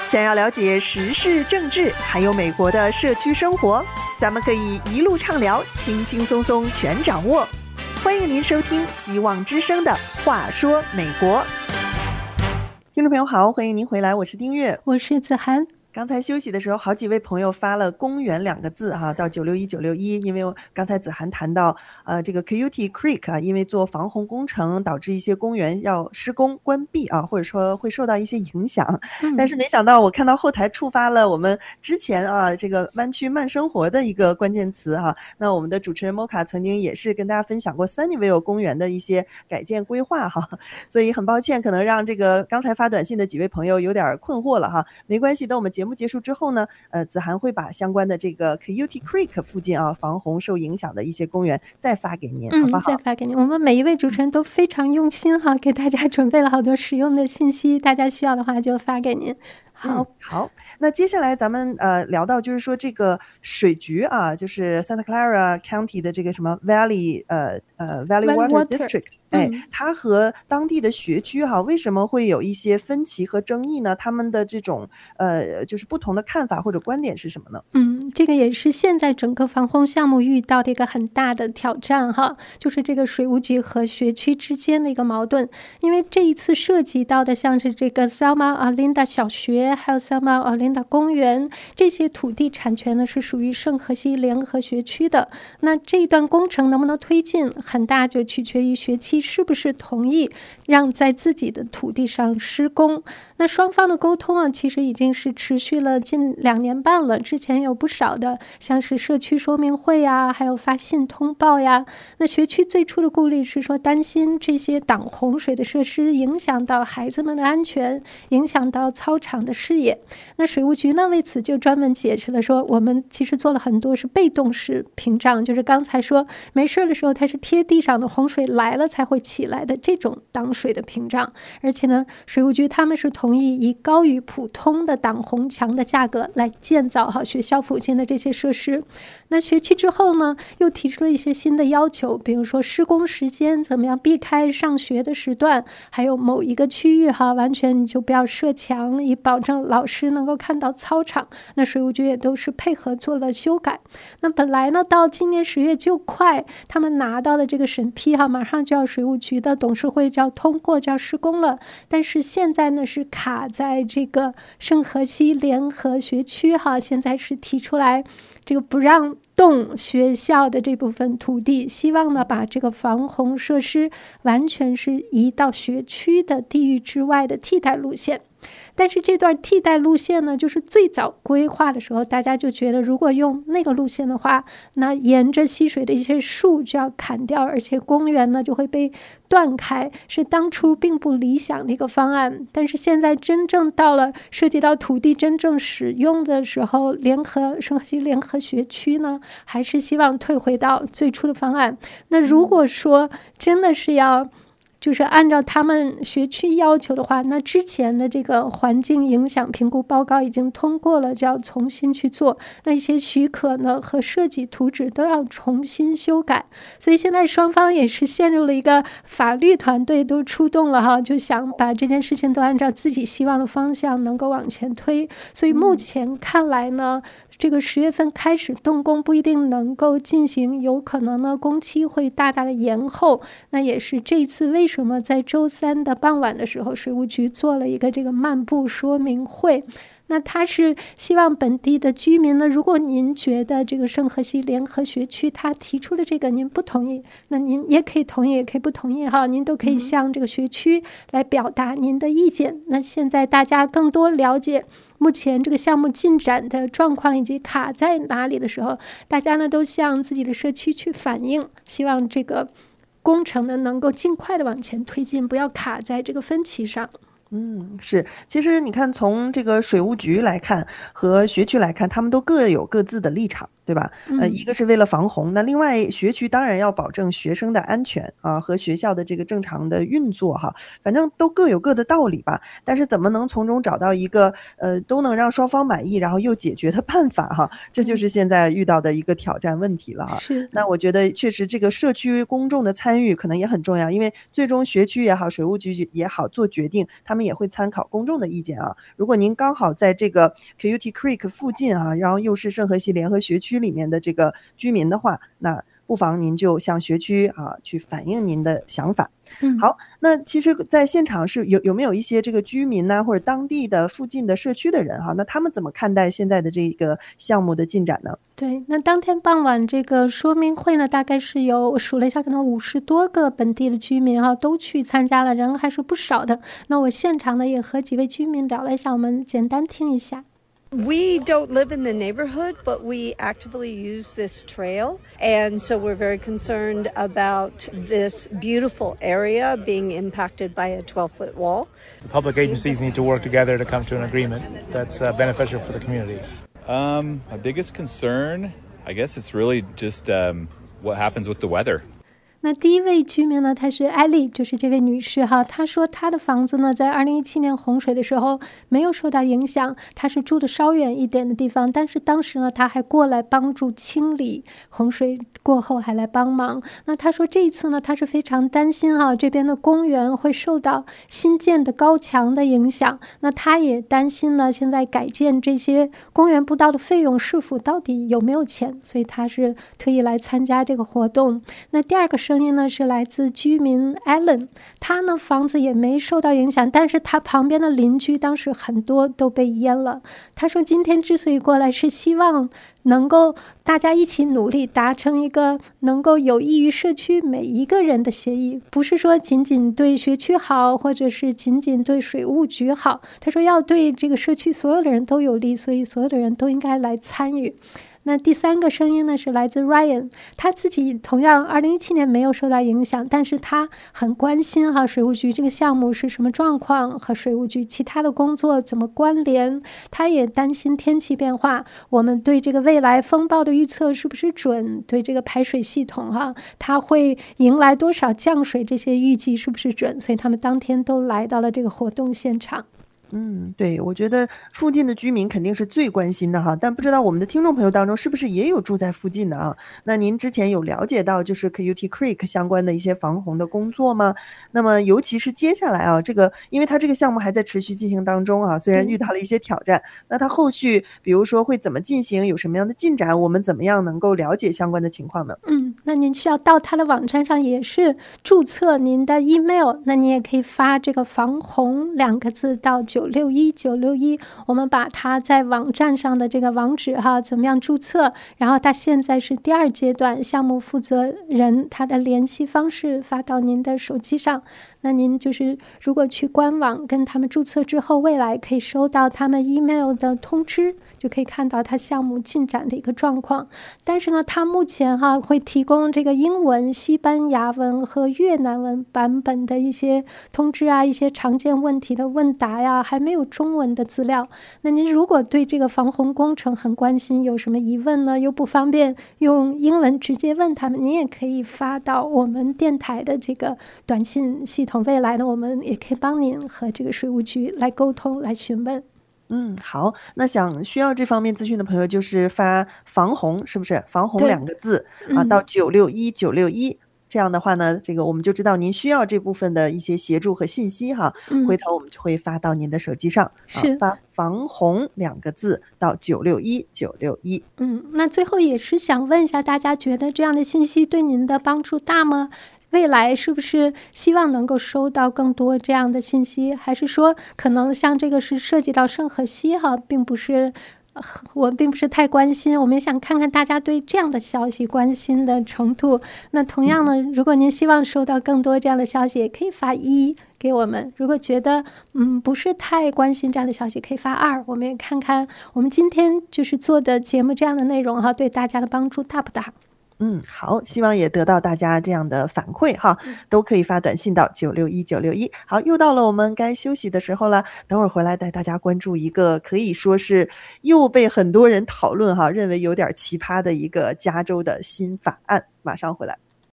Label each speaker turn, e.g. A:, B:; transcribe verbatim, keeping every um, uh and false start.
A: 想要了解时事政治还有美国的社区生活，咱们可以一路畅聊，轻轻松松全掌握。欢迎您收听希望之声的话说美国。听众朋友好，欢迎您回来，我是丁月，
B: 我是子涵。
A: 刚才休息的时候，好几位朋友发了公园两个字哈，到九六一九六一，因为刚才子涵谈到呃这个 Coyote Creek 啊，因为做防洪工程导致一些公园要施工关闭啊，或者说会受到一些影响、嗯、但是没想到我看到后台触发了我们之前啊这个湾区慢生活的一个关键词哈。那我们的主持人 Mocha 曾经也是跟大家分享过 Sunnyvale 公园的一些改建规划哈，所以很抱歉可能让这个刚才发短信的几位朋友有点困惑了哈，没关系，等我们节目节目结束之后呢，呃，子涵会把相关的这个 Coyote Creek 附近啊防洪受影响的一些公园再发给您，
B: 嗯，
A: 好不好？
B: 再发给您。我们每一位主持人都非常用心哈，给大家准备了好多实用的信息，大家需要的话就发给您。好、
A: 嗯、好，那接下来咱们呃聊到就是说这个水局啊，就是 Santa Clara County 的这个什么 Valley 呃呃 Valley Water District， 哎、嗯，它和当地的学区哈、啊，为什么会有一些分歧和争议呢？他们的这种呃就是不同的看法或者观点是什么呢？
B: 嗯，这个也是现在整个防洪项目遇到的一个很大的挑战哈，就是这个水务局和学区之间的一个矛盾。因为这一次涉及到的像是这个 Selma Arlinda 小学还有 Selma Arlinda 公园，这些土地产权呢是属于圣荷西联合学区的。那这一段工程能不能推进，很大就取决于学期是不是同意让在自己的土地上施工。那双方的沟通啊，其实已经是持续了近两年半了。之前有不少的像是社区说明会呀，还有发信通报呀。那学区最初的顾虑是说，担心这些挡洪水的设施影响到孩子们的安全，影响到操场的视野。那水务局呢，为此就专门解释了说，我们其实做了很多是被动式屏障，就是刚才说没事的时候它是贴地上的，洪水来了才会起来的这种挡水的屏障。而且呢，水务局他们是同意以高于普通的挡洪墙的价格来建造好学校附近的这些设施。那学期之后呢，又提出了一些新的要求，比如说施工时间怎么样避开上学的时段，还有某一个区域哈，完全你就不要设墙，以保证老师能够看到操场。那水务局也都是配合做了修改。那本来呢，到今年十月就快，他们拿到了这个审批哈，马上就要水务局的董事会就要通过，就要施工了。但是现在呢，是卡在这个圣荷西联合学区哈，现在是提出来这个不让动学校的这部分土地，希望呢把这个防洪设施完全是移到学区的地域之外的替代路线。但是这段替代路线呢，就是最早规划的时候，大家就觉得如果用那个路线的话，那沿着溪水的一些树就要砍掉，而且公园呢就会被断开，是当初并不理想的一个方案。但是现在真正到了涉及到土地真正使用的时候，联合圣荷西联合学区呢，还是希望退回到最初的方案。那如果说真的是要就是按照他们学区要求的话，那之前的这个环境影响评估报告已经通过了，就要重新去做。那一些许可呢和设计图纸都要重新修改。所以现在双方也是陷入了一个法律团队都出动了哈，就想把这件事情都按照自己希望的方向能够往前推。所以目前看来呢，这个十月份开始动工不一定能够进行，有可能呢工期会大大的延后。那也是这一次为什么在周三的傍晚的时候，水务局做了一个这个漫步说明会。那他是希望本地的居民呢，如果您觉得这个圣荷西联合学区他提出的这个您不同意，那您也可以同意也可以不同意哈，您都可以向这个学区来表达您的意见、嗯、那现在大家更多了解目前这个项目进展的状况以及卡在哪里的时候，大家呢都向自己的社区去反映，希望这个工程呢能够尽快的往前推进，不要卡在这个分歧上。
A: 嗯，是，其实你看从这个水务局来看和学区来看，他们都各有各自的立场，对吧？呃，一个是为了防洪，那另外学区当然要保证学生的安全啊和学校的这个正常的运作哈，反正都各有各的道理吧。但是怎么能从中找到一个呃都能让双方满意，然后又解决的办法哈？这就是现在遇到的一个挑战问题了哈。
B: 是，
A: 那我觉得确实这个社区公众的参与可能也很重要，因为最终学区也好，水务局也好做决定，他们们也会参考公众的意见啊。如果您刚好在这个 Coyote Creek 附近啊，然后又是圣荷西联合学区里面的这个居民的话，那不妨您就向学区啊去反映您的想法。
B: 嗯，
A: 好，那其实在现场是有有没有一些这个居民呢，或者当地的附近的社区的人哈，那他们怎么看待现在的这个项目的进展呢？
B: 对，那当天傍晚这个说明会呢，大概是有我数了一下，可能五十多个本地的居民哈都去参加了，人还是不少的。那我现场呢也和几位居民聊了一下，我们简单听一下。
C: We don't live in the neighborhood, but we actively use this trail. And so we're very concerned about this beautiful area being impacted by a twelve-foot wall.
D: The public agencies need to work together to come to an agreement that's uh, beneficial for the community.
E: Um, my biggest concern, I guess it's really just um, what happens with the weather.
B: 那第一位居民呢，她是艾丽，就是这位女士哈。她说她的房子呢，在二零一七年洪水的时候没有受到影响，她是住的稍远一点的地方，但是当时呢，她还过来帮助清理，洪水过后还来帮忙。那她说这一次呢，她是非常担心哈，这边的公园会受到新建的高墙的影响。那她也担心呢，现在改建这些公园步道的费用是否到底有没有钱，所以她是特意来参加这个活动。那第二个声音呢是来自居民 Alan， 他呢房子也没受到影响，但是他旁边的邻居当时很多都被淹了。他说今天之所以过来是希望能够大家一起努力达成一个能够有益于社区每一个人的协议，不是说仅仅对学区好，或者是仅仅对水务局好，他说要对这个社区所有的人都有利，所以所有的人都应该来参与。那第三个声音呢是来自 Ryan， 他自己同样二零一七年没有受到影响，但是他很关心哈水务局这个项目是什么状况，和水务局其他的工作怎么关联。他也担心天气变化，我们对这个未来风暴的预测是不是准，对这个排水系统哈它会迎来多少降水，这些预计是不是准，所以他们当天都来到了这个活动现场。
A: 嗯，对，我觉得附近的居民肯定是最关心的哈，但不知道我们的听众朋友当中是不是也有住在附近的啊？那您之前有了解到就是 Coyote Creek 相关的一些防洪的工作吗？那么尤其是接下来啊，这个因为它这个项目还在持续进行当中啊，虽然遇到了一些挑战，那它后续比如说会怎么进行，有什么样的进展，我们怎么样能够了解相关的情况呢？
B: 嗯，那您需要到它的网站上也是注册您的 email， 那你也可以发这个防洪两个字到九六一九六一，我们把它在网站上的这个网址哈，怎么样注册，然后它现在是第二阶段，项目负责人他的联系方式发到您的手机上。那您就是如果去官网跟他们注册之后，未来可以收到他们 email 的通知，就可以看到他项目进展的一个状况。但是呢，他目前哈会提供这个英文、西班牙文和越南文版本的一些通知啊，一些常见问题的问答呀，还没有中文的资料。那您如果对这个防洪工程很关心，有什么疑问呢，又不方便用英文直接问他们，你也可以发到我们电台的这个短信系统，未来呢我们也可以帮您和这个水务局来沟通来询问。
A: 嗯，好，那想需要这方面资讯的朋友就是发防洪，是不是防洪两个字啊，到九六一九六一，这样的话呢，这个我们就知道您需要这部分的一些协助和信息哈，
B: 嗯、
A: 回头我们就会发到您的手机上，
B: 是、
A: 啊、发防洪两个字到九六一九六一。
B: 嗯，那最后也是想问一下大家，觉得这样的信息对您的帮助大吗？未来是不是希望能够收到更多这样的信息，还是说可能像这个是涉及到圣荷西哈，并不是我并不是太关心，我们也想看看大家对这样的消息关心的程度。那同样呢，如果您希望收到更多这样的消息，也可以发一给我们。如果觉得嗯不是太关心这样的消息，可以发二，我们也看看我们今天就是做的节目这样的内容哈，对大家的帮助大不大。
A: 嗯，好，希望也得到大家这样的反馈哈，都可以发短信到九六一九六一。好，又到了我们该休息的时候了，等会儿回来带大家关注一个可以说是又被很多人讨论哈，认为有点奇葩的一个加州的新法案，马上回来。